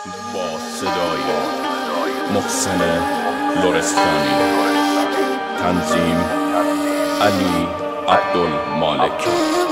با صدای محسن لرستانی، تنظیم علی عبدالمالک.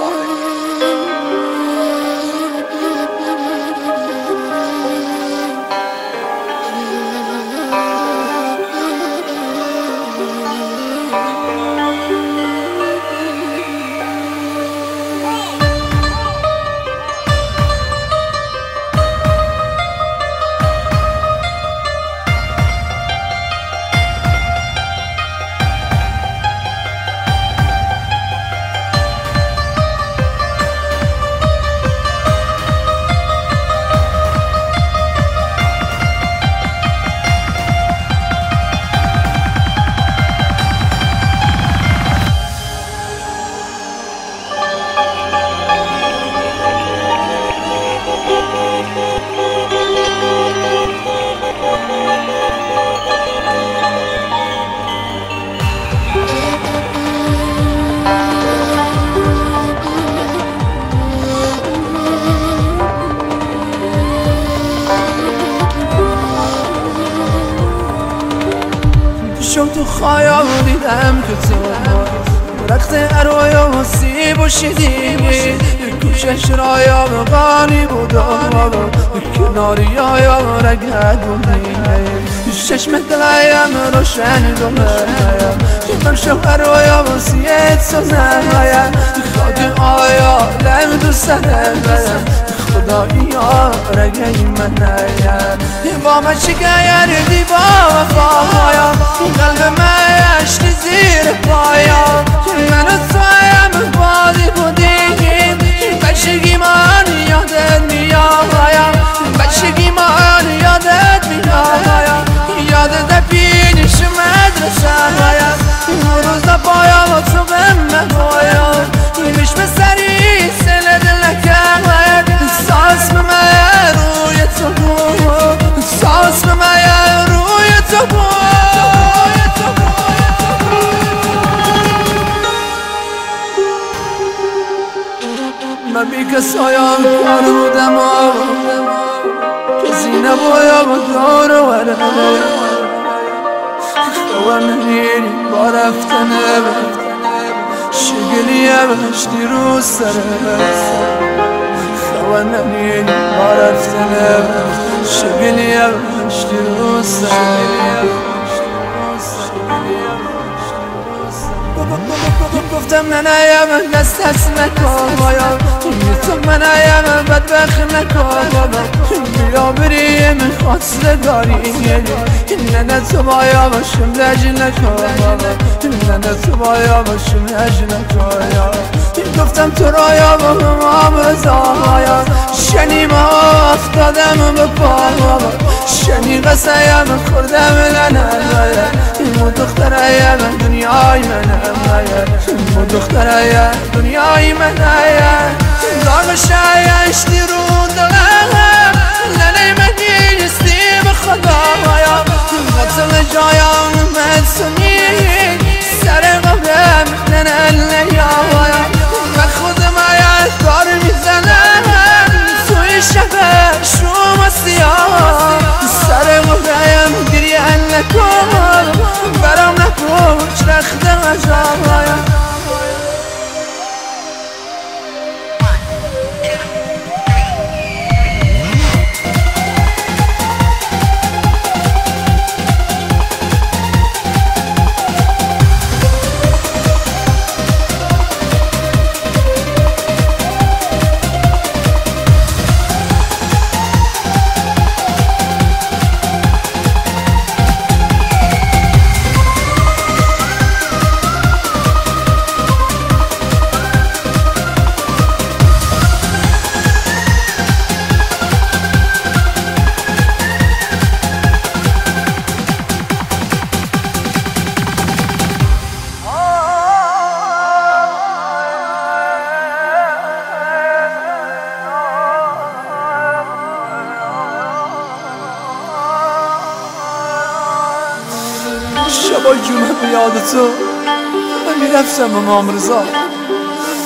تو خیال دیدم که تو درخت ارویا و سیب و شدیدی کوشش را یا بغانی بود کناری یا رگت بودی چشم دلایم روشن دومه من شوهر و یا وسیعت سنه خاک آیا لم دو سره خدایی یا رگی منه با من شکایر دی با وفایا قلب من اشتی زیر پایا من و تویم بادی بودیم بچگی من یادت میایا بچگی من یادت میایا یادت پیش مدرسه هایا روز پایا و تو به من بایا بیش به سری سل دلکم ساس به من روی تو بود ساس به من روی تو بود من بی کسایم کار بودم کسی نبایم دار و ورم خواهم نمیری با رفتنه شگلیه بشتی رو سره خواهم نمیری با رفتنه شگلیه بشتی رو سره گفتم ننایم دست نکن بایا تو منایم بدبخت نکن بیا بریم خواسته داری ننه تو بایا باشم لج نکن ننه تو بایا باشم لج نکن گفتم تو رایا با هم رضایا شنیم افتادم به پا شنی قصایم خوردم لنه مو دخترایم دنیای منه مو دخترایم دنیای منه داغ شایشتی رو دلم لنه مگی نیستی به خدایا قتل جایم مدسونی سر قبرم لنه لیایا و خودم آید کار میزنم توی شبه شوم سیاه سر قبرم گریه نکن برام نپوش رخت غجایا شبای جمعه یاد تو من میرفتم امام رضا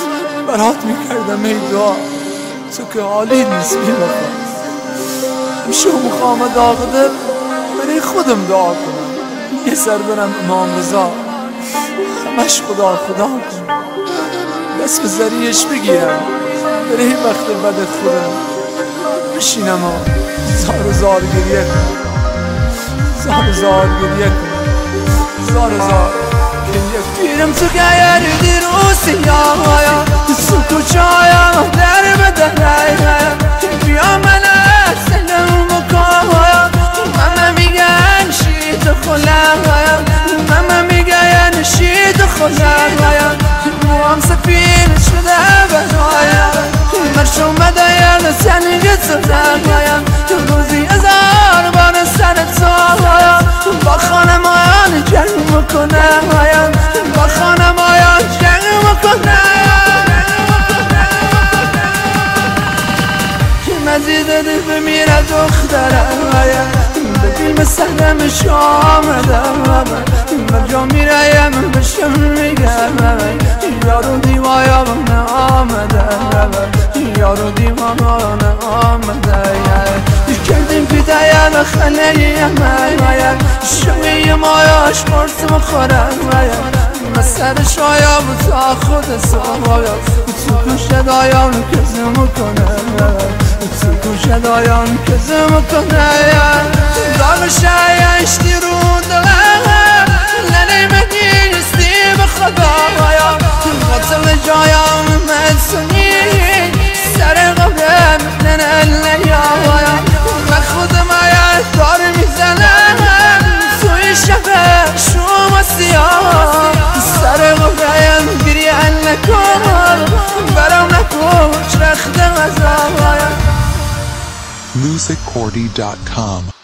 برات میکردم ای دعا تو که حالی نیست بی وفا میشه میخوام داغ دل برای خودم دعا کنم، یه سر برم امام رضا همش خدا خدا کنم، دست به ذریعش بگیرم برای وقت بد خودم بشینم و زار زار گریه کنم، زار زار گریه کنم، زار زار گریه کنم. پیرم تو گیر دیروسی یا تو کچایا در بدهی بیا من سلام بکن، ماما میگن شید خلق، ماما میگن شید خلق، موام سفیر شده بهایم مرش اومده یاد سنگت زدم، روزی هزار بار سرت سایم با خانمان جنگ میکنم، با خانمان جنگ میکنم. مزید دل بمیره دخترم به فیلم سهرمش آمدم، مرجا میرایم بشم میگم یارو دیوایا من آمدم، یارو دیوانا آمده کردیم پیدایم خلیه من شوی مایاش مرس مخورم مسر شایم تا خود سوایم تو شدایم کزم کنم، تو شدایم کزم کنم، داغ شایشتی رو دلم لنی مدیستی بخدایم قتل جایم مدسنی سر قبرم ننلیایم و خودم آید دار میزنم توی شبه شما سیاه سر قبرم گریه نکن برام نکن رخت غذایم. musiccordy.com